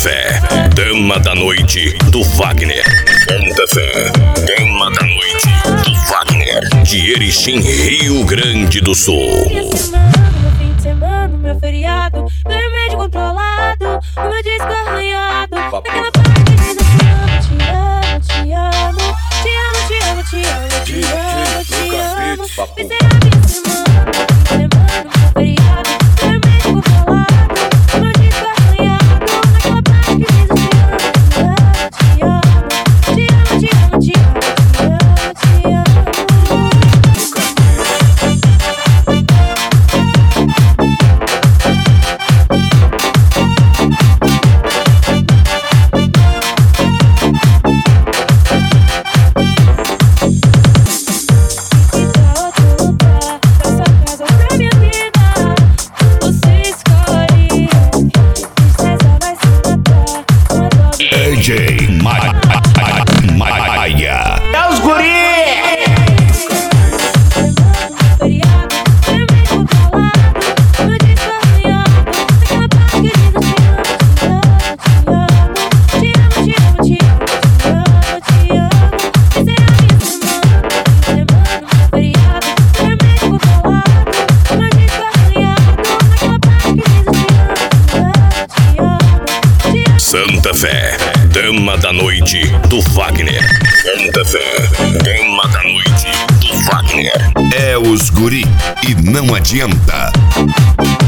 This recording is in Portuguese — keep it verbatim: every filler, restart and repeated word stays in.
Fé, Dama da Noite do Wagner. Santa Fé, Dama da Noite do Wagner, de Erechim, Rio Grande do Sul. Minha semana, meu fim de semana, meu feriado, meu remédio controlado, o meu disco arranhado. Naquela parte que diz assim: te amo, te amo, te amo, te amo, te amo, te amo, te amo, te amo. Vai ser a minha semana, meu fim de semana, meu feriado, meu remédio controlado, o meu disco arranhado. Naquela parte que diz assim: te amo, te amo, te amo, te amo, te amo, te amo, te amo. D J Maia. É os guri! Santa Fé, Dama da Noite do Wagner. Santa Fé, Dama da Noite do Wagner. É os guri e não adianta.